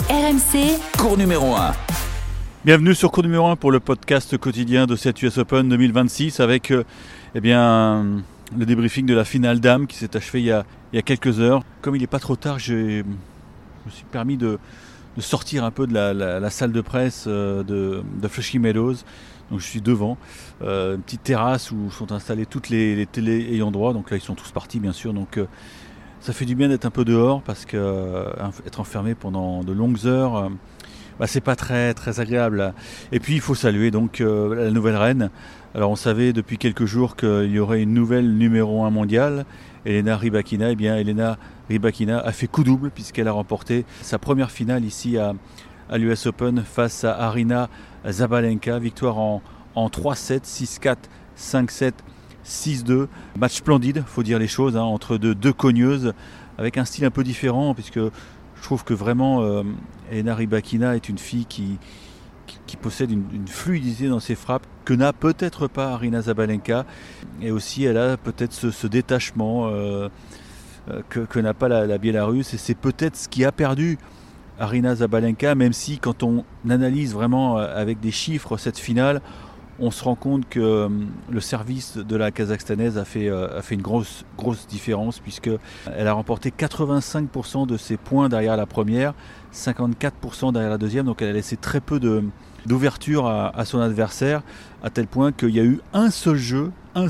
RMC, cours numéro 1. Bienvenue sur cours numéro 1 pour le podcast quotidien de cette US Open 2026 avec le débriefing de la finale dames qui s'est achevée il y a quelques heures. Comme il n'est pas trop tard, je me suis permis de sortir un peu de la salle de presse de Flushing Meadows. Donc je suis devant, une petite terrasse où sont installées toutes les télés ayant droit. Donc là ils sont tous partis bien sûr. Donc ça fait du bien d'être un peu dehors parce que être enfermé pendant de longues heures, c'est pas très très agréable. Et puis il faut saluer donc la nouvelle reine. Alors on savait depuis quelques jours qu'il y aurait une nouvelle numéro 1 mondiale, Elena Rybakina. Elena Rybakina a fait coup double puisqu'elle a remporté sa première finale ici à l'US Open face à Aryna Sabalenka. Victoire en 3-7, 6-4, 5-7, 6-2. Match splendide, faut dire les choses, entre deux cogneuses avec un style un peu différent puisque je trouve que vraiment Elena Rybakina est une fille qui possède une fluidité dans ses frappes que n'a peut-être pas Aryna Sabalenka, et aussi elle a peut-être ce détachement que n'a pas la Biélorusse, et c'est peut-être ce qui a perdu Aryna Sabalenka, même si quand on analyse vraiment avec des chiffres cette finale, on se rend compte que le service de la Kazakhstanaise a fait une grosse différence, puisqu'elle a remporté 85% de ses points derrière la première, 54% derrière la deuxième, donc elle a laissé très peu d'ouverture à son adversaire, à tel point qu'il y a eu un seul jeu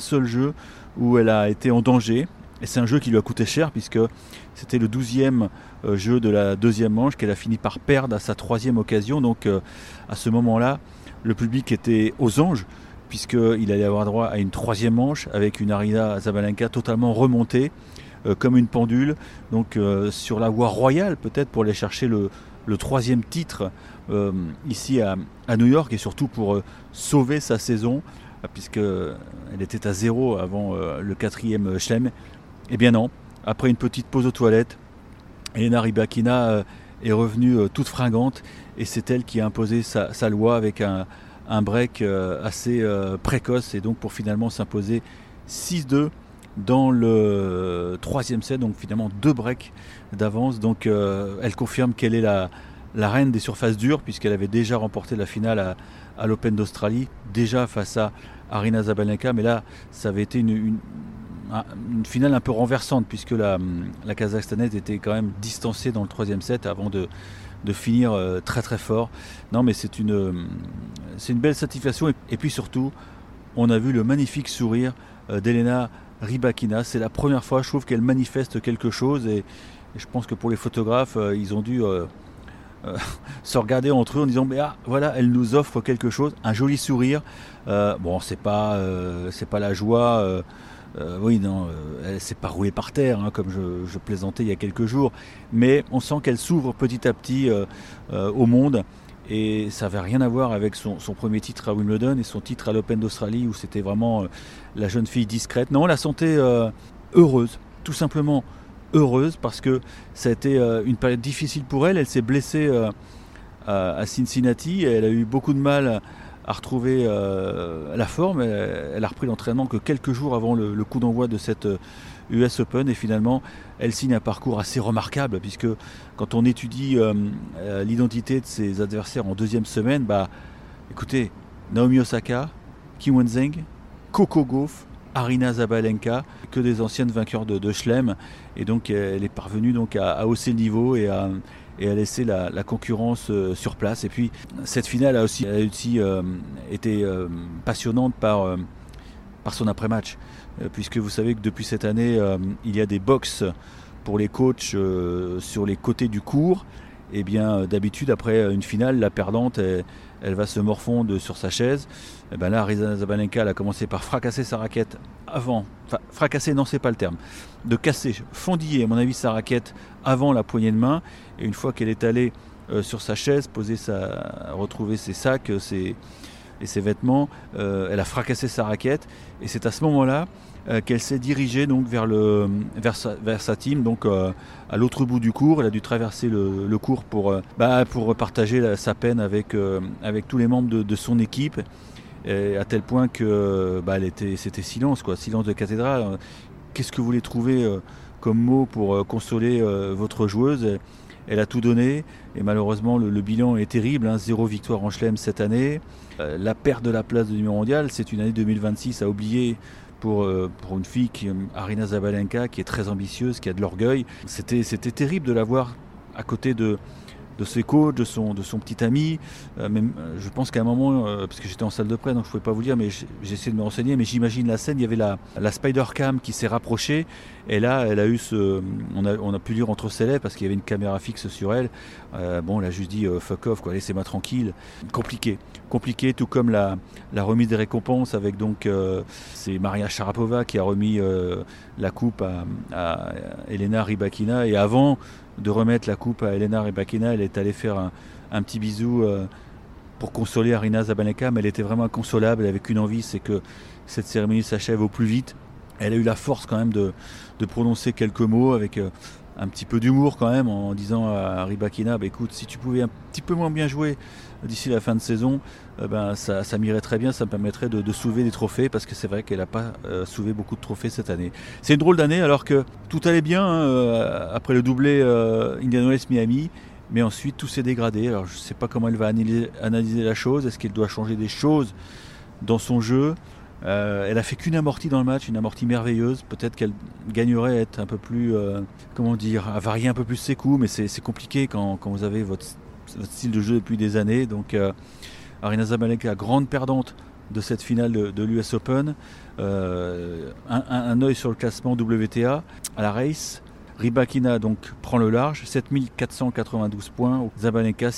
où elle a été en danger, et c'est un jeu qui lui a coûté cher, puisque c'était le 12e jeu de la deuxième manche qu'elle a fini par perdre à sa troisième occasion. Donc à ce moment-là, le public était aux anges, puisqu'il allait avoir droit à une troisième manche avec une Aryna Sabalenka totalement remontée, comme une pendule, donc sur la voie royale peut-être pour aller chercher le troisième titre ici à New York, et surtout pour sauver sa saison, puisqu'elle était à 0 avant le 4e chelem. Eh bien non, après une petite pause aux toilettes, Elena Rybakina est revenue toute fringante, et c'est elle qui a imposé sa loi avec un break assez précoce, et donc pour finalement s'imposer 6-2 dans le troisième set, donc finalement 2 breaks d'avance. Donc elle confirme qu'elle est la reine des surfaces dures, puisqu'elle avait déjà remporté la finale à l'Open d'Australie, déjà face à Aryna Sabalenka, mais là ça avait été une finale un peu renversante, puisque la Kazakhstanaise était quand même distancée dans le troisième set avant de finir très très fort. Non, mais c'est une belle satisfaction, et puis surtout on a vu le magnifique sourire d'Elena Rybakina. C'est la première fois, je trouve, qu'elle manifeste quelque chose, et je pense que pour les photographes ils ont dû se regarder entre eux en disant voilà, elle nous offre quelque chose, un joli sourire. C'est pas la joie, elle s'est pas roulée par terre, comme je plaisantais il y a quelques jours, mais on sent qu'elle s'ouvre petit à petit au monde, et ça n'avait rien à voir avec son premier titre à Wimbledon et son titre à l'Open d'Australie, où c'était vraiment la jeune fille discrète. Non, on la sentait heureuse, tout simplement heureuse, parce que ça a été une période difficile pour elle. Elle s'est blessée à Cincinnati, et elle a eu beaucoup de mal à retrouver la forme. Elle a repris l'entraînement que quelques jours avant le coup d'envoi de cette US Open, et finalement elle signe un parcours assez remarquable, puisque quand on étudie l'identité de ses adversaires en deuxième semaine, écoutez, Naomi Osaka, Qi Weizheng, Coco Gauff, Aryna Sabalenka, que des anciennes vainqueurs de chelem, et donc elle est parvenue donc à hausser le niveau et à laisser la concurrence sur place. Et puis cette finale a aussi été passionnante par son après-match, puisque vous savez que depuis cette année il y a des box pour les coachs sur les côtés du court. Et bien d'habitude, après une finale, la perdante elle va se morfondre sur sa chaise. Et là, Aryna Sabalenka, elle a commencé par fracasser sa raquette fracasser, non, c'est pas le terme, de casser, fondiller à mon avis sa raquette avant la poignée de main. Et une fois qu'elle est allée sur sa chaise, retrouver ses sacs et ses vêtements, elle a fracassé sa raquette, et c'est à ce moment-là qu'elle s'est dirigée donc vers sa team, donc à l'autre bout du court. Elle a dû traverser le court pour partager sa peine avec tous les membres de son équipe, à tel point que c'était silence de cathédrale. Qu'est-ce que vous voulez trouver comme mot pour consoler votre joueuse? elle a tout donné et malheureusement le bilan est terrible, hein, 0 victoire en Chelem cette année. La perte de la place de numéro mondial, c'est une année 2026 à oublier pour une fille, Aryna Sabalenka, qui est très ambitieuse, qui a de l'orgueil. C'était terrible de la voir à côté de ses coachs, de son petit ami. Je pense qu'à un moment, parce que j'étais en salle de presse, donc je ne pouvais pas vous dire, mais j'ai essayé de me renseigner, mais j'imagine la scène, il y avait la Spider Cam qui s'est rapprochée, et là, elle a eu on a pu lire entre ses lèvres, parce qu'il y avait une caméra fixe sur elle. Elle a juste dit fuck off, quoi, laissez-moi tranquille. Compliqué, tout comme la remise des récompenses avec donc c'est Maria Sharapova qui a remis la coupe à Elena Rybakina, et avant de remettre la coupe à Elena Rybakina, elle est allée faire un petit bisou pour consoler Aryna Sabalenka, mais elle était vraiment inconsolable, elle avait qu'une envie, c'est que cette cérémonie s'achève au plus vite. Elle a eu la force quand même de prononcer quelques mots avec un petit peu d'humour quand même, en disant à Rybakina, écoute, si tu pouvais un petit peu moins bien jouer d'ici la fin de saison, ça m'irait très bien, ça me permettrait de soulever des trophées, parce que c'est vrai qu'elle n'a pas soulevé beaucoup de trophées cette année. C'est une drôle d'année, alors que tout allait bien après le doublé Indian Wells Miami, mais ensuite tout s'est dégradé. Alors je ne sais pas comment elle va analyser la chose, est-ce qu'elle doit changer des choses dans son jeu? Elle a fait qu'une amortie dans le match, une amortie merveilleuse. Peut-être qu'elle gagnerait à être un peu plus, à varier un peu plus ses coups, mais c'est compliqué quand vous avez votre style de jeu depuis des années. Donc Aryna Sabalenka, grande perdante de cette finale de l'US Open. Un œil sur le classement WTA à la race. Rybakina donc prend le large, 7492 points, Sabalenka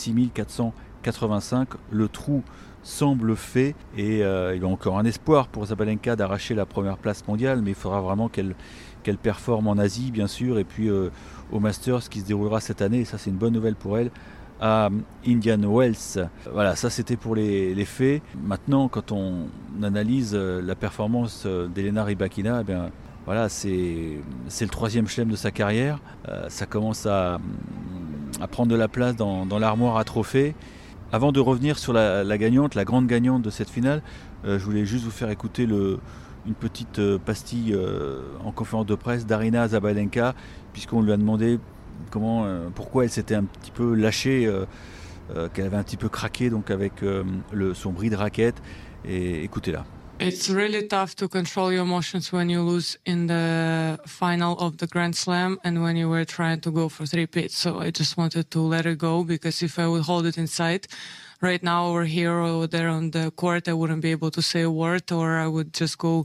6485. Le trou semble fait, et il y a encore un espoir pour Sabalenka d'arracher la première place mondiale, mais il faudra vraiment qu'elle performe en Asie bien sûr, et puis au Masters qui se déroulera cette année, et ça c'est une bonne nouvelle pour elle, à Indian Wells. Voilà, ça c'était pour les faits. Maintenant, quand on analyse la performance d'Elena Rybakina, voilà, c'est le 3e chelem de sa carrière. Ça commence à prendre de la place dans l'armoire à trophées. Avant de revenir sur la gagnante, la grande gagnante de cette finale, je voulais juste vous faire écouter une petite pastille en conférence de presse d'Aryna Sabalenka, puisqu'on lui a demandé pourquoi elle s'était un petit peu lâchée, qu'elle avait un petit peu craqué donc avec son bris de raquette. Et écoutez-la. It's really tough to control your emotions when you lose in the final of the Grand Slam and when you were trying to go for three-peat. So I just wanted to let it go, because if I would hold it inside, right now over here or over there on the court, I wouldn't be able to say a word, or I would just go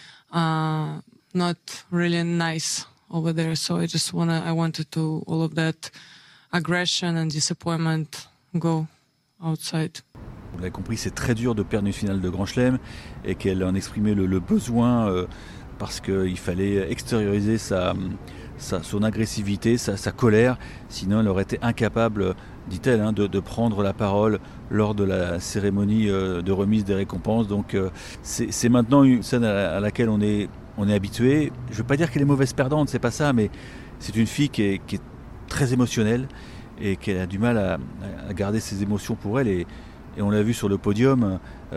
not really nice over there. So I wanted to all of that aggression and disappointment go outside. Vous l'avez compris, c'est très dur de perdre une finale de Grand Chelem, et qu'elle en exprimait le besoin parce qu'il fallait extérioriser son agressivité, sa colère, sinon elle aurait été incapable, dit-elle, de prendre la parole lors de la cérémonie de remise des récompenses. Donc c'est maintenant une scène à laquelle on est habitué. Je ne veux pas dire qu'elle est mauvaise perdante, c'est pas ça, mais c'est une fille qui est très émotionnelle et qui a du mal à garder ses émotions pour elle, et on l'a vu sur le podium,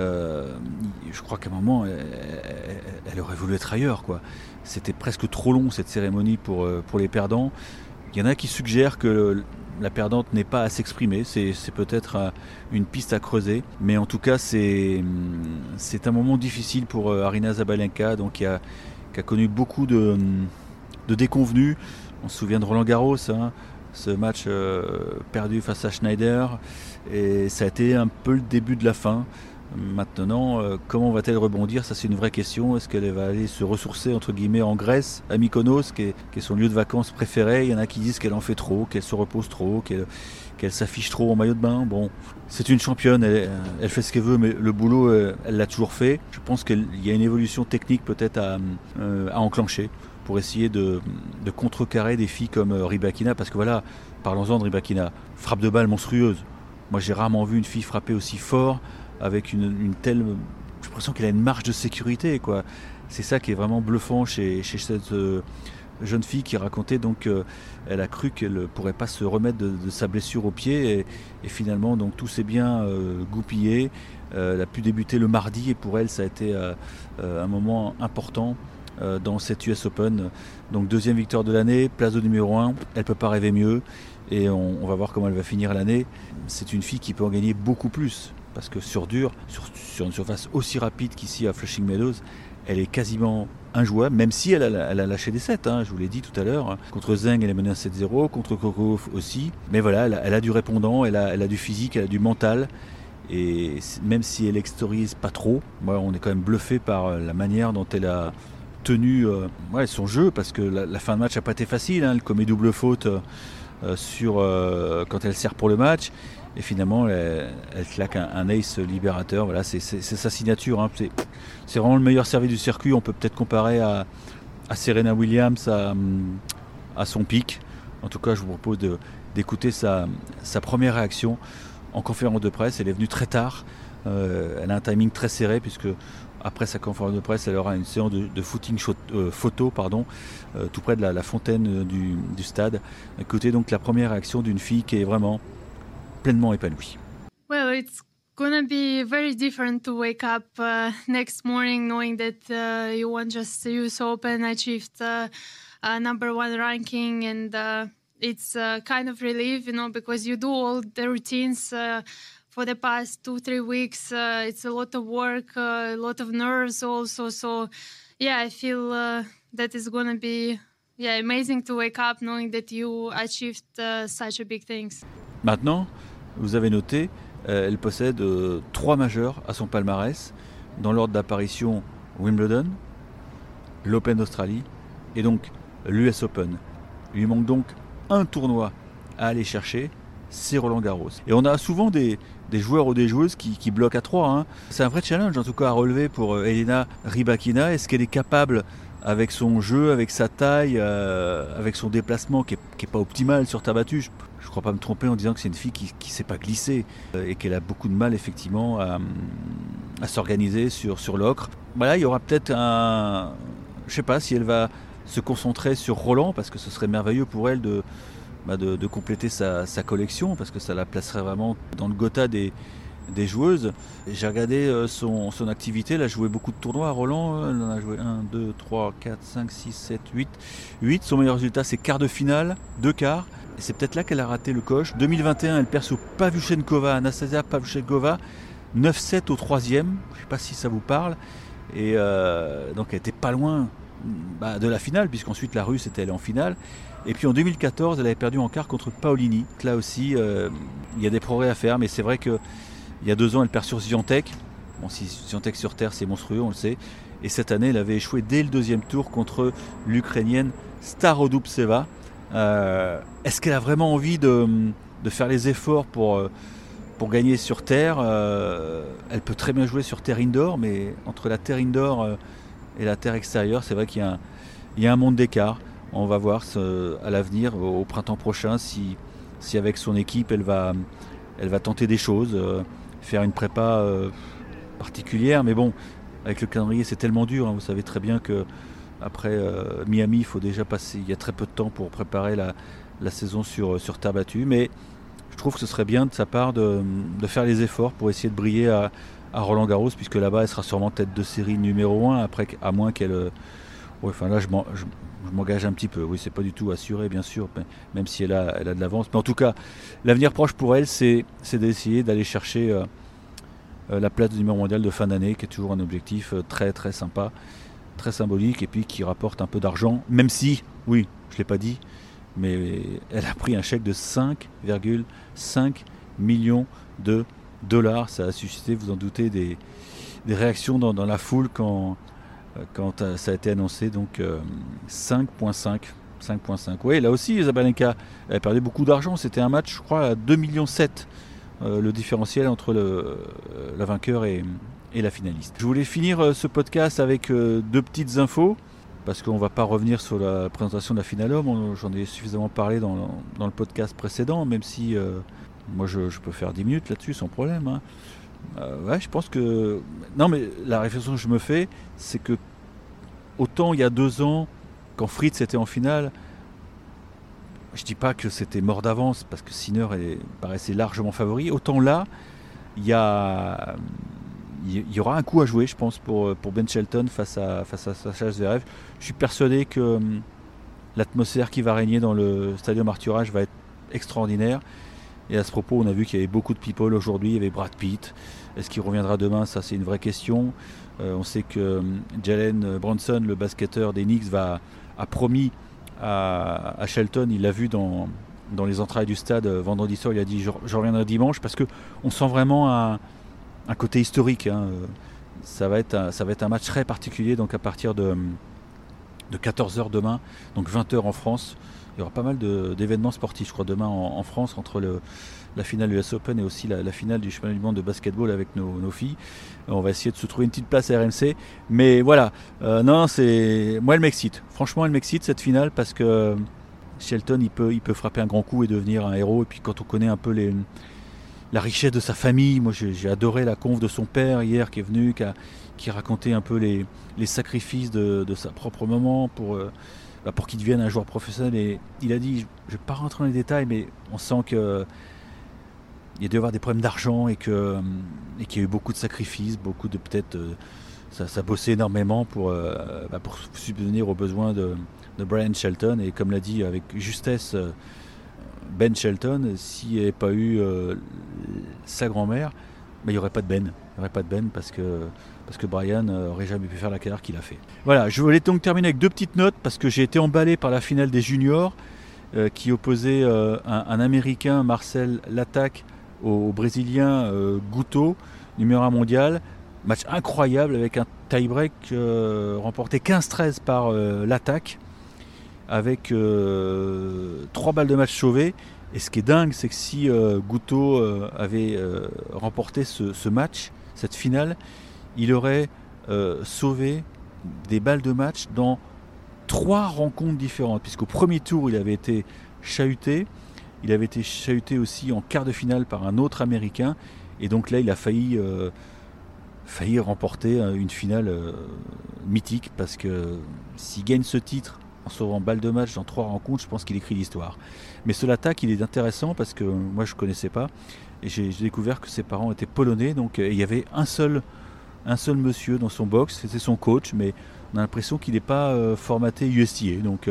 je crois qu'à un moment elle aurait voulu être ailleurs, quoi. C'était presque trop long cette cérémonie pour les perdants. Il y en a qui suggèrent que la perdante n'est pas à s'exprimer, c'est peut-être une piste à creuser, mais en tout cas c'est un moment difficile pour Aryna Sabalenka, donc qui a connu beaucoup de déconvenues. On se souvient de Roland Garros, ce match perdu face à Schneider, et ça a été un peu le début de la fin. Maintenant, comment va-t-elle rebondir? Ça, c'est une vraie question. Est-ce qu'elle va aller se ressourcer entre guillemets en Grèce, à Mykonos, qui est son lieu de vacances préféré? Il y en a qui disent qu'elle en fait trop, qu'elle se repose trop, qu'elle s'affiche trop en maillot de bain. Bon, c'est une championne, elle fait ce qu'elle veut, mais le boulot, elle l'a toujours fait. Je pense qu'il y a une évolution technique peut-être à enclencher pour essayer de contrecarrer des filles comme Rybakina, parce que voilà, parlons-en de Rybakina, frappe de balle monstrueuse. Moi, j'ai rarement vu une fille frapper aussi fort, avec une telle... J'ai l'impression qu'elle a une marge de sécurité, quoi. C'est ça qui est vraiment bluffant chez cette jeune fille qui racontait donc qu'elle a cru qu'elle ne pourrait pas se remettre de sa blessure au pied, et finalement donc tout s'est bien goupillé. Elle a pu débuter le mardi, et pour elle ça a été un moment important dans cette US Open. Donc 2e victoire de l'année, place de numéro 1, elle ne peut pas rêver mieux. et on va voir comment elle va finir l'année. C'est une fille qui peut en gagner beaucoup plus, parce que sur dur, sur une surface aussi rapide qu'ici à Flushing Meadows, elle est quasiment injouable, même si elle a lâché des sets, je vous l'ai dit tout à l'heure. Contre Zheng, elle est menée à 7-0, contre Coco aussi. Mais voilà, elle a du répondant, elle a du physique, elle a du mental. Et même si elle extorise pas trop, on est quand même bluffé par la manière dont elle a tenu son jeu, parce que la fin de match n'a pas été facile. Elle commet double faute quand elle sert pour le match. Et finalement, elle claque un ace libérateur. Voilà, c'est sa signature. C'est vraiment le meilleur service du circuit. On peut peut-être comparer à Serena Williams, à son pic. En tout cas, je vous propose d'écouter sa première réaction en conférence de presse. Elle est venue très tard. Elle a un timing très serré, puisque après sa conférence de presse, elle aura une séance de footing photo, tout près de la fontaine du stade. Écoutez donc la première réaction d'une fille qui est vraiment pleinement épanouie. Well, it's gonna be very different to wake up next morning knowing that you won just the US Open, achieved number 1 ranking, and it's kind of relief, because you do all the routines for the past 2-3 weeks. It's a lot of work, a lot of nerves also. So, I feel that it's gonna be amazing to wake up knowing that you achieved such a big things. Maintenant, vous avez noté, elle possède 3 majeurs à son palmarès, dans l'ordre d'apparition Wimbledon, l'Open d'Australie et donc l'US Open. Il lui manque donc un tournoi à aller chercher, c'est Roland Garros. Et on a souvent des joueurs ou des joueuses qui bloquent à 3. C'est un vrai challenge en tout cas à relever pour Elena Rybakina. Est-ce qu'elle est capable, avec son jeu, avec sa taille, avec son déplacement qui est pas optimal sur terre battue? Je ne crois pas me tromper en disant que c'est une fille qui ne sait pas glisser et qu'elle a beaucoup de mal effectivement à s'organiser sur l'ocre. Voilà, il y aura peut-être je ne sais pas si elle va se concentrer sur Roland, parce que ce serait merveilleux pour elle de compléter sa collection, parce que ça la placerait vraiment dans le Gotha des joueuses. J'ai regardé son activité, elle a joué beaucoup de tournois à Roland, elle en a joué 1, 2, 3, 4, 5, 6, 7, 8. Son meilleur résultat c'est quart de finale, 2 quarts. Et c'est peut-être là qu'elle a raté le coche. 2021, elle perd sous Anastasia Pavlyuchenkova, 9-7 au 3e. Je ne sais pas si ça vous parle. Et donc elle n'était pas loin de la finale, puisqu'ensuite la Russe était allée en finale. Et puis en 2014, elle avait perdu en quart contre Paolini. Là aussi, il y a des progrès à faire, mais c'est vrai qu'il y a 2 ans, elle perd sur Swiatek. Bon, si Swiatek sur terre, c'est monstrueux, on le sait. Et cette année, elle avait échoué dès le 2e tour contre l'Ukrainienne Starodubtseva. Est-ce qu'elle a vraiment envie de faire les efforts pour gagner sur terre? Elle peut très bien jouer sur terre indoor, mais entre la terre indoor et la terre extérieure, c'est vrai qu'il y a un monde d'écart. On va voir à l'avenir, au printemps prochain, si avec son équipe, elle va tenter des choses, faire une prépa particulière. Mais bon, avec le calendrier, c'est tellement dur. Vous savez très bien que après Miami, il faut déjà passer. Il y a très peu de temps pour préparer la saison sur terre battue. Mais je trouve que ce serait bien de sa part de faire les efforts pour essayer de briller à Roland Garros, puisque là-bas, elle sera sûrement tête de série numéro 1, après, à moins qu'elle... là, je m'engage un petit peu. Oui, c'est pas du tout assuré, bien sûr, même si elle a de l'avance. Mais en tout cas, l'avenir proche pour elle, c'est d'essayer d'aller chercher la place de numéro mondial de fin d'année, qui est toujours un objectif très très sympa, très symbolique, et puis qui rapporte un peu d'argent, même si, oui, je l'ai pas dit, mais elle a pris un chèque de 5,5 millions de dollars. Ça a suscité, vous en doutez, des réactions dans la foule quand ça a été annoncé. Donc 5,5. Oui, là aussi, Sabalenka a perdu beaucoup d'argent. C'était un match, je crois, à 2,7 millions le différentiel entre la vainqueur et la finaliste. Je voulais finir ce podcast avec 2 petites infos, parce qu'on ne va pas revenir sur la présentation de la finale homme. J'en ai suffisamment parlé dans le podcast précédent, même si moi je peux faire 10 minutes là-dessus sans problème. Je pense que... Non, mais la réflexion que je me fais, c'est que autant il y a 2 ans, quand Fritz était en finale, je dis pas que c'était mort d'avance, parce que Sinner paraissait largement favori, autant là, il y aura un coup à jouer, je pense, pour Ben Shelton face à Sacha Zverev. Je suis persuadé que l'atmosphère qui va régner dans le Stadium Arthur Ashe va être extraordinaire. Et à ce propos, on a vu qu'il y avait beaucoup de people aujourd'hui. Il y avait Brad Pitt. Est-ce qu'il reviendra demain? Ça, c'est une vraie question. On sait que Jalen Brunson, le basketteur des Knicks, a promis à Shelton, il l'a vu dans les entrailles du stade vendredi soir, il a dit je reviendrai dimanche, parce qu'on sent vraiment un côté historique. Ça va être un match très particulier, donc à partir de 14h demain, donc 20h en France. Il y aura pas mal d'événements sportifs, je crois, demain en France, entre la finale du US Open et aussi la finale du championnat du monde de basketball avec nos filles. On va essayer de se trouver une petite place à RMC. Mais voilà, moi elle m'excite. Franchement, elle m'excite cette finale, parce que Shelton, il peut frapper un grand coup et devenir un héros. Et puis quand on connaît un peu la richesse de sa famille, moi j'ai adoré la conf de son père hier qui est venu, qui racontait un peu les sacrifices de sa propre maman pour qu'il devienne un joueur professionnel. Et il a dit, je ne vais pas rentrer dans les détails, mais on sent qu'il y a dû avoir des problèmes d'argent et qu'il y a eu beaucoup de sacrifices, beaucoup de peut-être ça bossait énormément pour subvenir aux besoins de Brian Shelton. Et comme l'a dit avec justesse Ben Shelton, s'il n'y avait pas eu sa grand-mère, il n'y aurait pas de Ben. Il n'y aurait pas de Ben parce que Brian n'aurait jamais pu faire la carrière qu'il a fait. Voilà, je voulais donc terminer avec 2 petites notes, parce que j'ai été emballé par la finale des juniors qui opposait un Américain, Marcel Latac, au Brésilien Guto, numéro 1 mondial. Match incroyable avec un tie-break remporté 15-13 par Latac, avec 3 balles de match sauvées. Et ce qui est dingue, c'est que si Guto avait remporté ce match, cette finale, il aurait sauvé des balles de match dans 3 rencontres différentes, puisqu'au premier tour, il avait été chahuté. Il avait été chahuté aussi en quart de finale par un autre Américain. Et donc là, il a failli remporter une finale mythique, parce que s'il gagne ce titre en sauvant balle de match dans 3 rencontres, je pense qu'il écrit l'histoire. Mais ce Latac, il est intéressant parce que moi je ne connaissais pas, et j'ai découvert que ses parents étaient polonais, donc il y avait un seul monsieur dans son box, c'était son coach, mais on a l'impression qu'il n'est pas formaté USTA, donc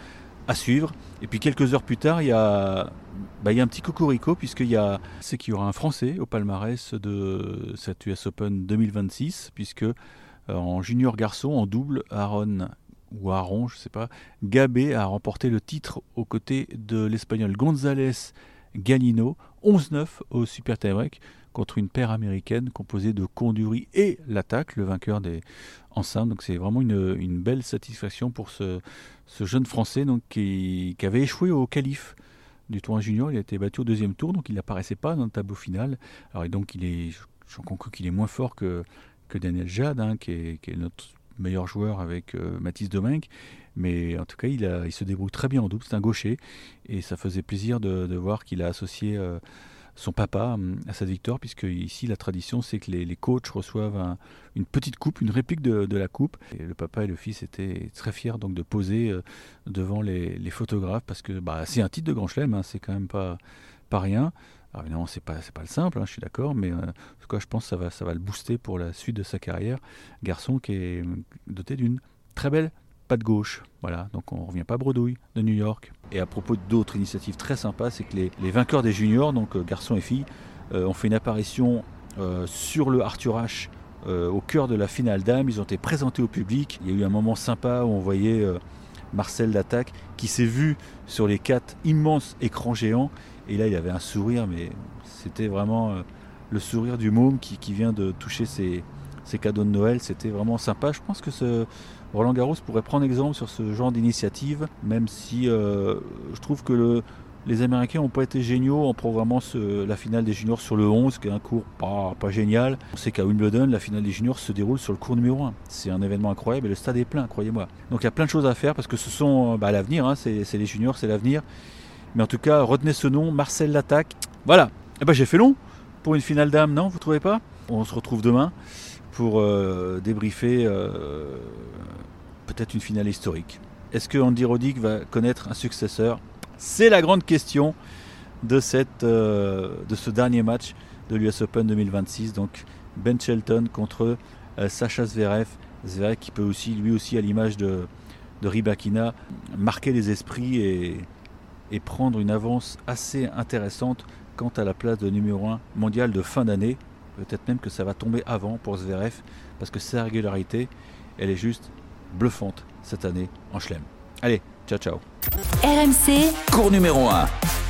à suivre. Et puis quelques heures plus tard, il y a un petit cocorico, puisqu'il y aura un Français au palmarès de cette US Open 2026, puisque en junior garçon, en double, Aaron, je ne sais pas, Gabé a remporté le titre aux côtés de l'Espagnol González Galino, 11-9 au Super Tie-Break, contre une paire américaine composée de Konduri et Latac, le vainqueur des enceintes. Donc c'est vraiment une belle satisfaction pour ce jeune Français, donc, qui avait échoué au qualif du tournoi junior. Il a été battu au 2e tour, donc il n'apparaissait pas dans le tableau final. Alors, et donc j'en conclus qu'il est moins fort que Daniel Jade, qui est notre meilleur joueur avec Mathis Domingue. Mais en tout cas, il se débrouille très bien en double. C'est un gaucher, et ça faisait plaisir de voir qu'il a associé son papa à cette victoire, puisque ici la tradition c'est que les coachs reçoivent une petite coupe, une réplique de la coupe, et le papa et le fils étaient très fiers donc de poser devant les photographes, parce que c'est un titre de Grand Chelem, c'est quand même pas rien. Alors évidemment c'est pas le simple, je suis d'accord, mais en tout cas je pense que ça va le booster pour la suite de sa carrière. Garçon qui est doté d'une très belle patte gauche. Voilà, donc on ne revient pas bredouille de New York. Et à propos d'autres initiatives très sympas, c'est que les vainqueurs des juniors, donc garçons et filles, ont fait une apparition sur le Arthur Ashe au cœur de la finale dames. Ils ont été présentés au public. Il y a eu un moment sympa où on voyait Marcel Latac qui s'est vu sur les 4 immenses écrans géants. Et là, il avait un sourire, mais c'était vraiment le sourire du môme qui vient de toucher ses cadeaux de Noël. C'était vraiment sympa. Je pense que Roland Garros pourrait prendre exemple sur ce genre d'initiative, même si je trouve que les Américains n'ont pas été géniaux en programmant la finale des juniors sur le 11, qui est un cours pas génial. On sait qu'à Wimbledon, la finale des juniors se déroule sur le cours numéro 1. C'est un événement incroyable et le stade est plein, croyez-moi. Donc il y a plein de choses à faire, parce que ce sont l'avenir, c'est les juniors, c'est l'avenir. Mais en tout cas, retenez ce nom, Marcel Latac. Voilà, j'ai fait long pour une finale dame, non, vous trouvez pas? On se retrouve demain pour débriefer peut-être une finale historique. Est-ce que Andy Roddick va connaître un successeur? C'est la grande question de ce dernier match de l'US Open 2026. Donc Ben Shelton contre Sacha Zverev. Zverev qui peut aussi, lui aussi, à l'image de Rybakina, marquer les esprits et et prendre une avance assez intéressante quant à la place de numéro 1 mondial de fin d'année. Peut-être même que ça va tomber avant pour Zverev, parce que sa régularité, elle est juste bluffante cette année en Chelem. Allez, ciao ciao. RMC, Cours numéro 1.